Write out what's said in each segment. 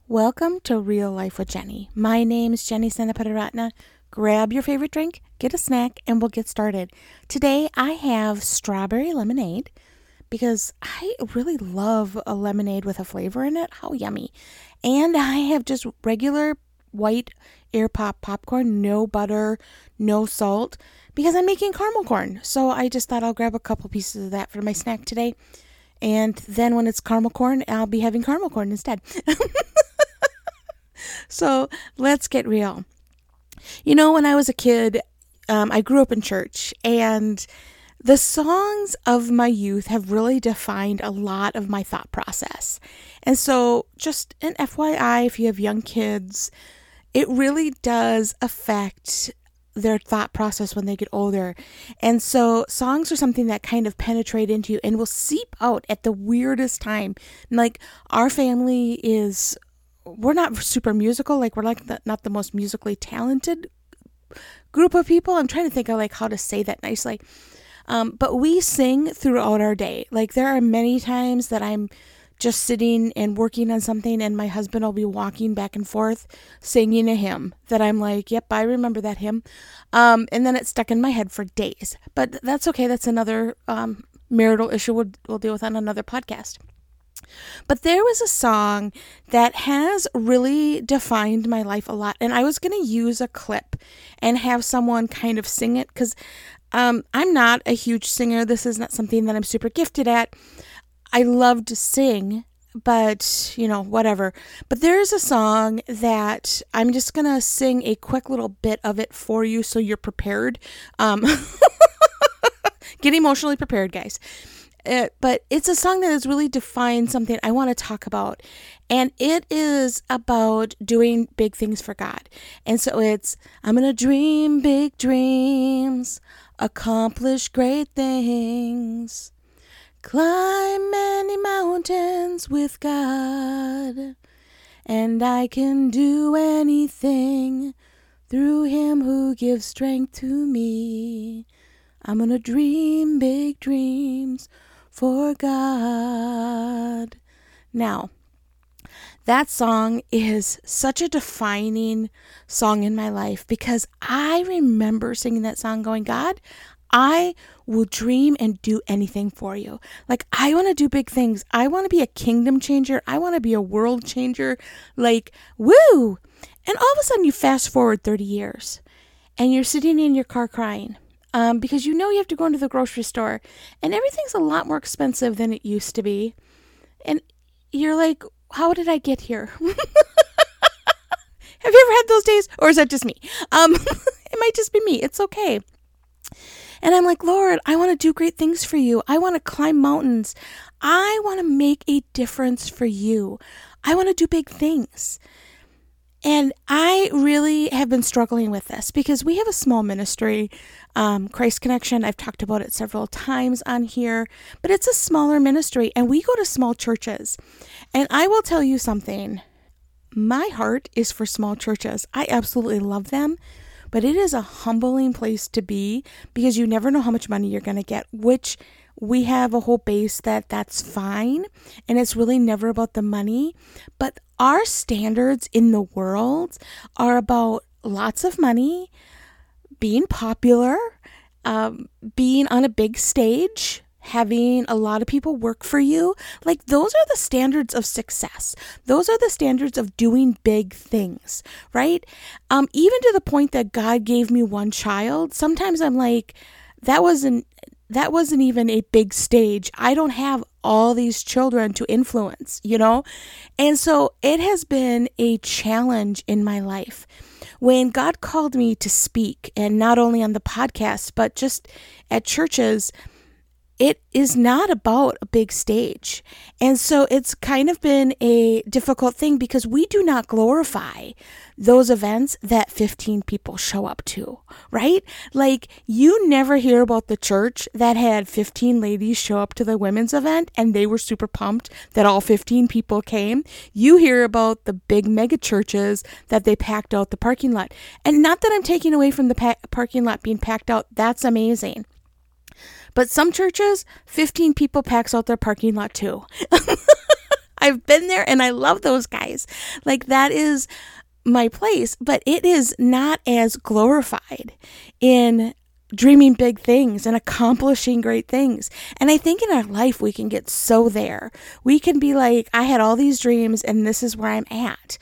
Welcome to Real Life with Jenny. My name is Jenny Senaparatna. Grab your favorite drink, get a snack, and we'll get started. Today I have strawberry lemonade because I really love a lemonade with a flavor in it. How yummy. And I have just regular white air pop popcorn, no butter, no salt, because I'm making caramel corn. So I just thought I'll grab a couple pieces of that for my snack today. And then when it's caramel corn, I'll be having caramel corn instead. So let's get real. You know, when I was a kid, I grew up in church, and the songs of my youth have really defined a lot of my thought process. And so just an FYI, if you have young kids, it really does affect their thought process when they get older. And so songs are something that kind of penetrate into you and will seep out at the weirdest time. Like our family we're not super musical, like we're not the most musically talented group of people. I'm trying to think of how to say that nicely. But we sing throughout our day. Like there are many times that I'm just sitting and working on something and my husband will be walking back and forth singing a hymn that I'm like, yep, I remember that hymn. And then it's stuck in my head for days. But that's okay. That's another marital issue we'll deal with on another podcast. But there was a song that has really defined my life a lot. And I was going to use a clip and have someone kind of sing it because I'm not a huge singer. This is not something that I'm super gifted at. I love to sing, but, whatever. But there's a song that I'm just going to sing a quick little bit of it for you so you're prepared. Get emotionally prepared, guys. But it's a song that has really defined something I want to talk about. And it is about doing big things for God. And so I'm going to dream big dreams, accomplish great things, climb many mountains with God, and I can do anything through Him who gives strength to me. I'm going to dream big dreams for God. Now, that song is such a defining song in my life because I remember singing that song going, God, I will dream and do anything for you. Like, I want to do big things. I want to be a kingdom changer. I want to be a world changer. Like, woo! And all of a sudden you fast forward 30 years and you're sitting in your car crying. Because you have to go into the grocery store and everything's a lot more expensive than it used to be. And you're like, how did I get here? Have you ever had those days? Or is that just me? It might just be me. It's okay. And I'm like, Lord, I want to do great things for you. I want to climb mountains. I want to make a difference for you. I want to do big things. And I really have been struggling with this because we have a small ministry, Christ Connection. I've talked about it several times on here, but it's a smaller ministry and we go to small churches. And I will tell you something. My heart is for small churches. I absolutely love them, but it is a humbling place to be because you never know how much money you're going to get, which we have a whole base that's fine. And it's really never about the money, but our standards in the world are about lots of money, being popular, being on a big stage, having a lot of people work for you. Like those are the standards of success. Those are the standards of doing big things, right? Even to the point that God gave me one child. Sometimes I'm like, that wasn't even a big stage. I don't have all these children to influence, And so it has been a challenge in my life. When God called me to speak, and not only on the podcast, but just at churches, it is not about a big stage. And so it's kind of been a difficult thing because we do not glorify those events that 15 people show up to, right? Like you never hear about the church that had 15 ladies show up to the women's event and they were super pumped that all 15 people came. You hear about the big mega churches that they packed out the parking lot. And not that I'm taking away from the parking lot being packed out. That's amazing. But some churches, 15 people packs out their parking lot too. I've been there and I love those guys. Like that is my place, but it is not as glorified in dreaming big things and accomplishing great things. And I think in our life, we can get so there. We can be like, I had all these dreams and this is where I'm at.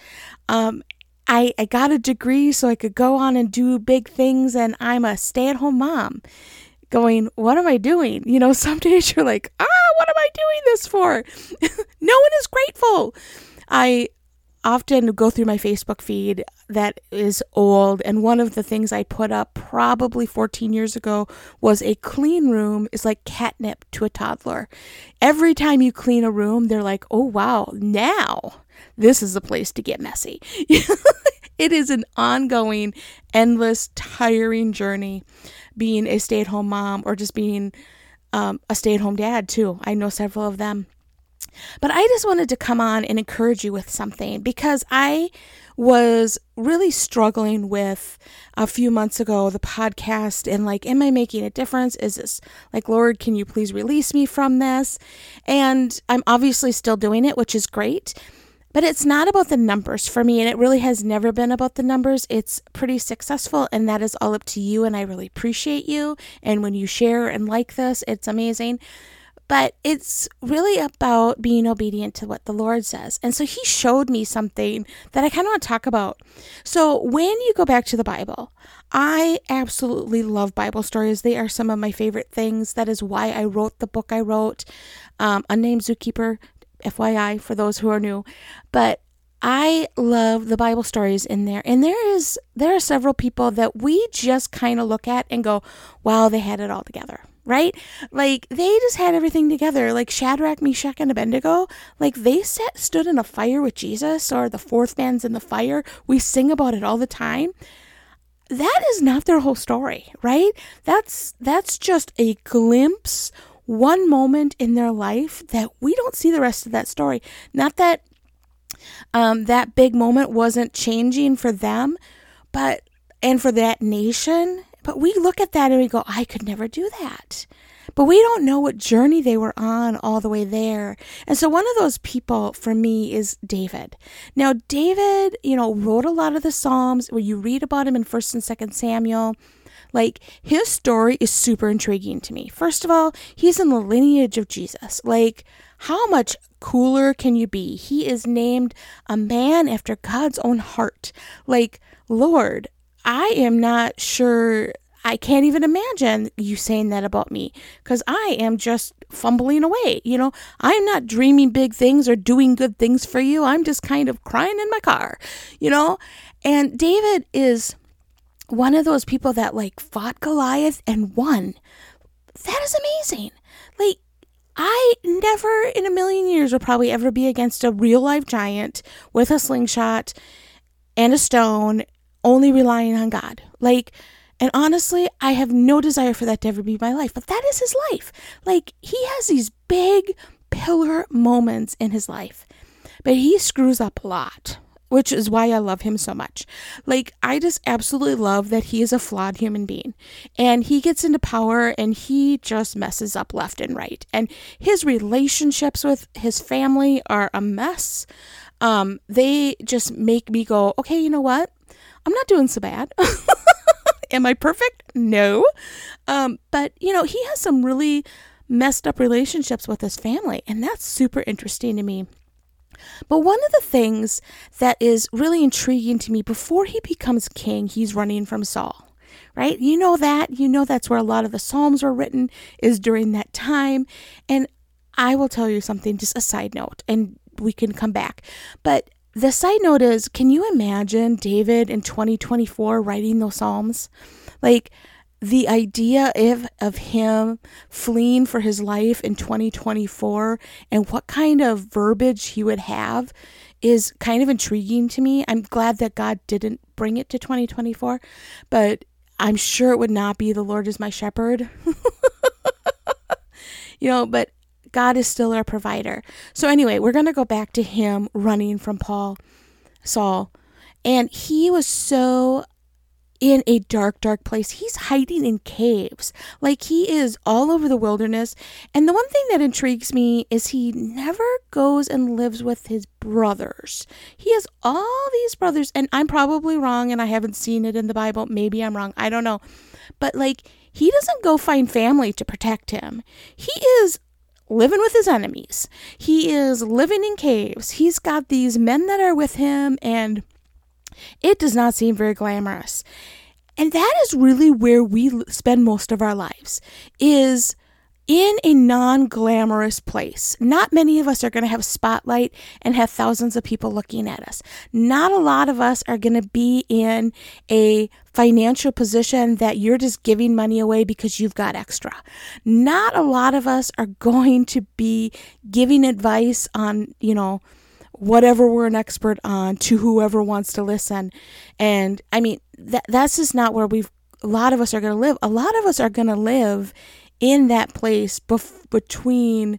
I got a degree so I could go on and do big things, and I'm a stay-at-home mom going, what am I doing? You know, some days you're like, what am I doing this for? No one is grateful. I often go through my Facebook feed that is old, and one of the things I put up probably 14 years ago was a clean room is like catnip to a toddler. Every time you clean a room, they're like, oh wow, now this is a place to get messy. It is an ongoing, endless, tiring journey being a stay-at-home mom, or just being a stay-at-home dad too. I know several of them. But I just wanted to come on and encourage you with something, because I was really struggling with a few months ago the podcast and like, am I making a difference? Is this like, Lord, can you please release me from this? And I'm obviously still doing it, which is great. But it's not about the numbers for me, and it really has never been about the numbers. It's pretty successful, and that is all up to you, and I really appreciate you. And when you share and like this, it's amazing. But it's really about being obedient to what the Lord says. And so he showed me something that I kind of want to talk about. So when you go back to the Bible, I absolutely love Bible stories. They are some of my favorite things. That is why I wrote the book I wrote, Unnamed Zookeeper, FYI, for those who are new. But I love the Bible stories in there. And there are several people that we just kind of look at and go, wow, they had it all together, right? Like they just had everything together. Like Shadrach, Meshach, and Abednego, like they stood in a fire with Jesus, or the fourth man's in the fire. We sing about it all the time. That is not their whole story, right? That's just a glimpse, one moment in their life that we don't see the rest of that story. Not that that big moment wasn't changing for them, and for that nation, but we look at that and we go, I could never do that. But we don't know what journey they were on all the way there. And so one of those people for me is David. Now, David, wrote a lot of the Psalms where you read about him in 1st and 2nd Samuel. Like, his story is super intriguing to me. First of all, he's in the lineage of Jesus. Like, how much cooler can you be? He is named a man after God's own heart. Like, Lord, I am not sure, I can't even imagine you saying that about me, because I am just fumbling away. I'm not dreaming big things or doing good things for you. I'm just kind of crying in my car, And David is one of those people that like fought Goliath and won. That is amazing. Like, I never in a million years will probably ever be against a real life giant with a slingshot and a stone, only relying on God. Like, and honestly, I have no desire for that to ever be my life, but that is his life. Like, he has these big pillar moments in his life, but he screws up a lot, which is why I love him so much. Like, I just absolutely love that he is a flawed human being, and he gets into power and he just messes up left and right. And his relationships with his family are a mess. They just make me go, okay, you know what? I'm not doing so bad. Am I perfect? No. But he has some really messed up relationships with his family, and that's super interesting to me. But one of the things that is really intriguing to me, before he becomes king, he's running from Saul, right? That's where a lot of the Psalms were written, is during that time. And I will tell you something, just a side note, and we can come back. But the side note is, can you imagine David in 2024 writing those Psalms? Like, the idea of him fleeing for his life in 2024 and what kind of verbiage he would have is kind of intriguing to me. I'm glad that God didn't bring it to 2024, but I'm sure it would not be the Lord is my shepherd. But God is still our provider. So anyway, we're going to go back to him running from Saul. And he was so in a dark, dark place. He's hiding in caves. Like, he is all over the wilderness. And the one thing that intrigues me is he never goes and lives with his brothers. He has all these brothers, and I'm probably wrong, and I haven't seen it in the Bible. Maybe I'm wrong. I don't know. But like, he doesn't go find family to protect him. He is living with his enemies. He is living in caves. He's got these men that are with him, and it does not seem very glamorous. And that is really where we spend most of our lives, is in a non-glamorous place. Not many of us are going to have a spotlight and have thousands of people looking at us. Not a lot of us are going to be in a financial position that you're just giving money away because you've got extra. Not a lot of us are going to be giving advice on, whatever we're an expert on to whoever wants to listen. And I mean, that's just not where a lot of us are going to live. A lot of us are going to live in that place between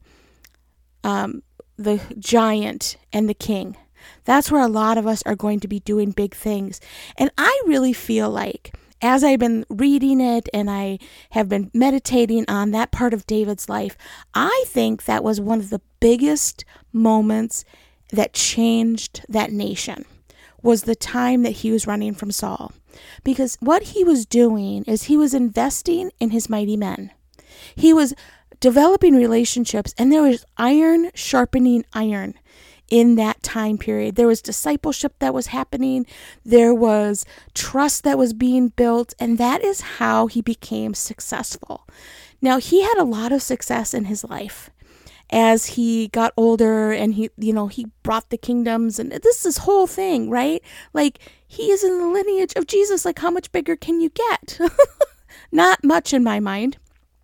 the giant and the king. That's where a lot of us are going to be doing big things. And I really feel like, as I've been reading it and I have been meditating on that part of David's life, I think that was one of the biggest moments that changed that nation, was the time that he was running from Saul. Because what he was doing is he was investing in his mighty men. He was developing relationships, and there was iron sharpening iron in that time period. There was discipleship that was happening. There was trust that was being built, and that is how he became successful. Now, he had a lot of success in his life as he got older, and he brought the kingdoms, and this is whole thing, right? Like, he is in the lineage of Jesus. Like, how much bigger can you get? Not much in my mind.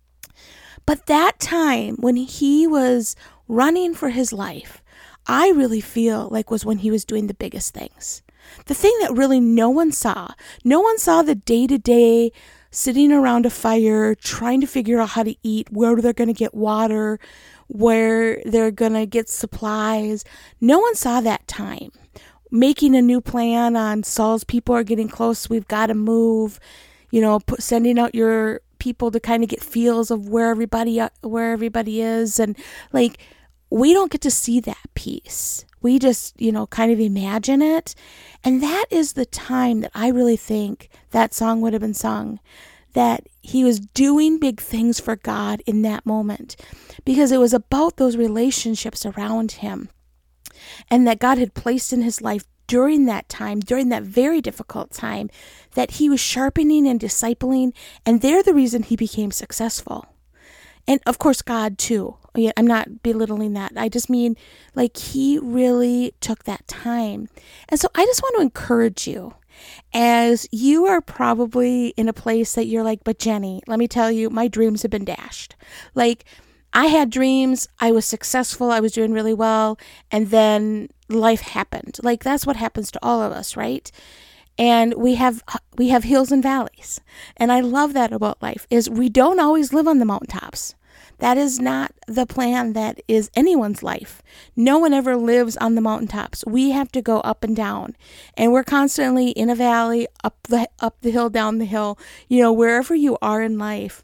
But that time when he was running for his life, I really feel like was when he was doing the biggest things. The thing that really no one saw the day-to-day sitting around a fire, trying to figure out how to eat, where they're going to get water, where they're going to get supplies. No one saw that time. Making a new plan on Saul's people are getting close, we've got to move, sending out your people to kind of get feels of where everybody is. And like, we don't get to see that piece. We just, kind of imagine it. And that is the time that I really think that song would have been sung, that he was doing big things for God in that moment, because it was about those relationships around him, and that God had placed in his life during that time, during that very difficult time, that he was sharpening and discipling, and they're the reason he became successful. And of course, God too. I'm not belittling that. I just mean, like, he really took that time. And so I just want to encourage you, as you are probably in a place that you're like, but Jenny, let me tell you, my dreams have been dashed. Like, I had dreams, I was successful, I was doing really well, and then life happened. Like, that's what happens to all of us, right? And we have hills and valleys. And I love that about life, is we don't always live on the mountaintops. That is not the plan that is anyone's life. No one ever lives on the mountaintops. We have to go up and down. And we're constantly in a valley, up the hill, down the hill, wherever you are in life.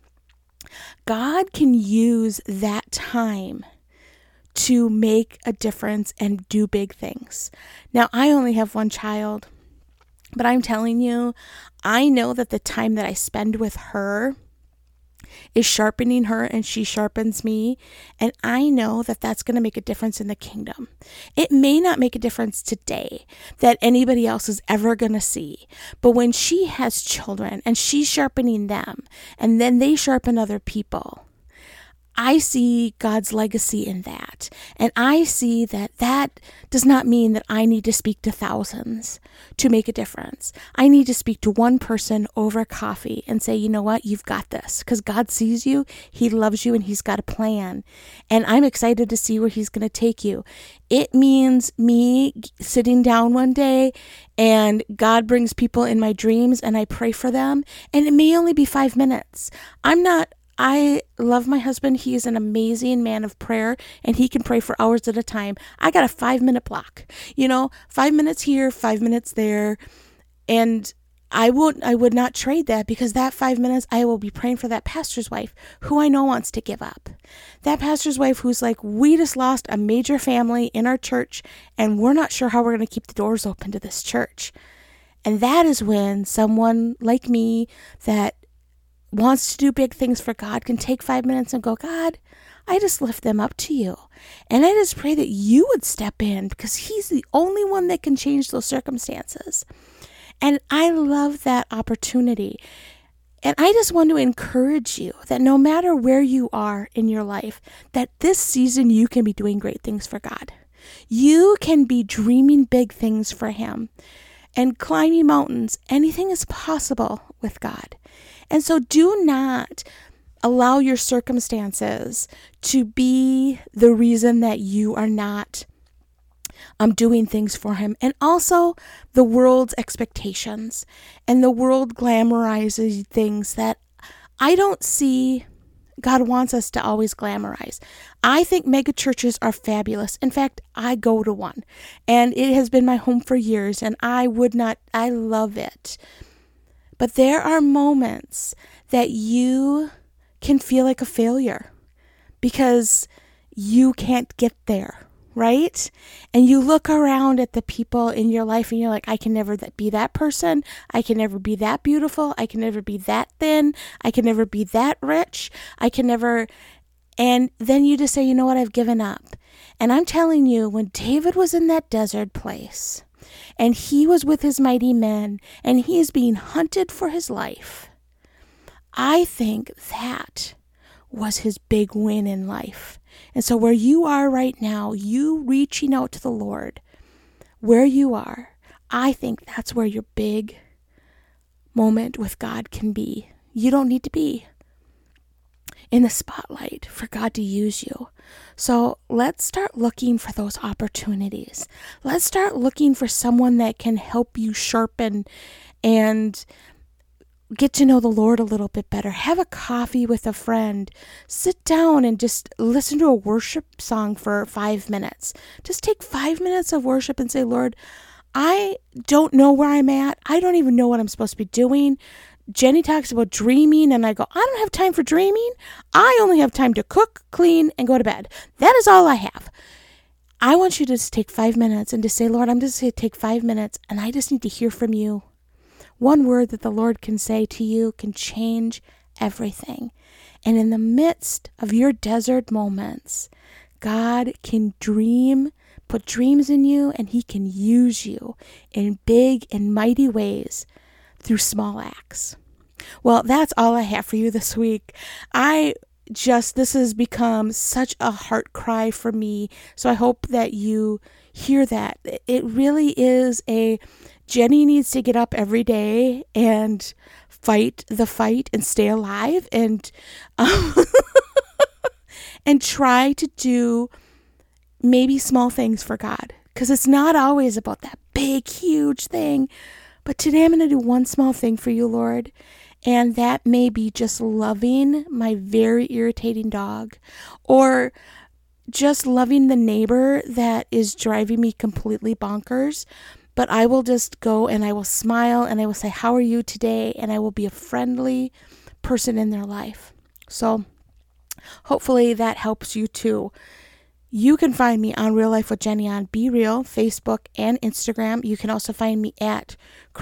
God can use that time to make a difference and do big things. Now, I only have one child, but I'm telling you, I know that the time that I spend with her is sharpening her, and she sharpens me. And I know that that's going to make a difference in the kingdom. It may not make a difference today that anybody else is ever going to see. But when she has children and she's sharpening them, and then they sharpen other people, I see God's legacy in that. And I see that that does not mean that I need to speak to thousands to make a difference. I need to speak to one person over coffee and say, you know what, you've got this. Because God sees you, he loves you, and he's got a plan. And I'm excited to see where he's going to take you. It means me sitting down one day and God brings people in my dreams and I pray for them. And it may only be 5 minutes. I love my husband. He is an amazing man of prayer, and he can pray for hours at a time. I got a 5-minute block, 5 minutes here, 5 minutes there. And I would not trade that, because that 5 minutes I will be praying for that pastor's wife who I know wants to give up. That pastor's wife who's like, we just lost a major family in our church and we're not sure how we're going to keep the doors open to this church. And that is when someone like me that wants to do big things for God can take 5 minutes and go, God, I just lift them up to you. And I just pray that you would step in, because he's the only one that can change those circumstances. And I love that opportunity. And I just want to encourage you that no matter where you are in your life, that this season you can be doing great things for God. You can be dreaming big things for him and climbing mountains. Anything is possible with God. And so do not allow your circumstances to be the reason that you are not doing things for him. And also the world's expectations, and the world glamorizes things that I don't see God wants us to always glamorize. I think mega churches are fabulous. In fact, I go to one, and it has been my home for years, and I love it. But there are moments that you can feel like a failure because you can't get there. Right? And you look around at the people in your life and you're like, I can never be that person. I can never be that beautiful. I can never be that thin. I can never be that rich. I can never. And then you just say, you know what? I've given up. And I'm telling you, when David was in that desert place and he was with his mighty men and he is being hunted for his life, I think that was his big win in life. And so where you are right now, you reaching out to the Lord, where you are, I think that's where your big moment with God can be. You don't need to be in the spotlight for God to use you. So let's start looking for those opportunities. Let's start looking for someone that can help you sharpen and get to know the Lord a little bit better. Have a coffee with a friend. Sit down and just listen to a worship song for 5 minutes. Just take 5 minutes of worship and say, Lord, I don't know where I'm at. I don't even know what I'm supposed to be doing. Jenny talks about dreaming, and I go, I don't have time for dreaming. I only have time to cook, clean, and go to bed. That is all I have. I want you to just take 5 minutes and just say, Lord, I'm just going to take 5 minutes, and I just need to hear from you. One word that the Lord can say to you can change everything. And in the midst of your desert moments, God can put dreams in you, and he can use you in big and mighty ways through small acts. Well, that's all I have for you this week. This has become such a heart cry for me. So I hope that you hear that. It really is Jenny needs to get up every day and fight the fight and stay alive and and try to do maybe small things for God, because it's not always about that big, huge thing. But today I'm going to do one small thing for you, Lord, and that may be just loving my very irritating dog, or just loving the neighbor that is driving me completely bonkers. But I will just go and I will smile and I will say, how are you today? And I will be a friendly person in their life. So hopefully that helps you too. You can find me on Real Life with Jenny on Be Real, Facebook, and Instagram. You can also find me at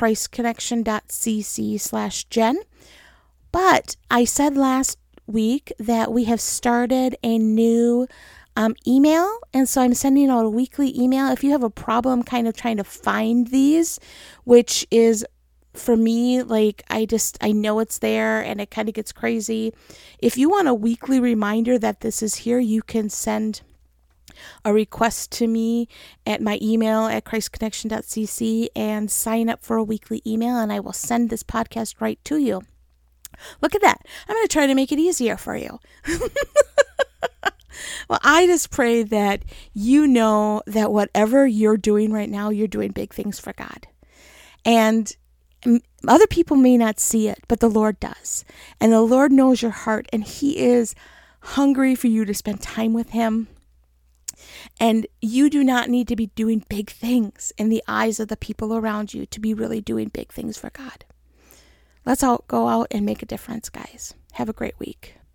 christconnection.cc/Jen. But I said last week that we have started a new email, and so I'm sending out a weekly email. If you have a problem kind of trying to find these, which is for me, like I know it's there and it kind of gets crazy. If you want a weekly reminder that this is here, you can send a request to me at my email at christconnection.cc and sign up for a weekly email, and I will send this podcast right to you. Look at that. I'm going to try to make it easier for you. Well, I just pray that you know that whatever you're doing right now, you're doing big things for God. And other people may not see it, but the Lord does. And the Lord knows your heart, and he is hungry for you to spend time with him. And you do not need to be doing big things in the eyes of the people around you to be really doing big things for God. Let's all go out and make a difference, guys. Have a great week.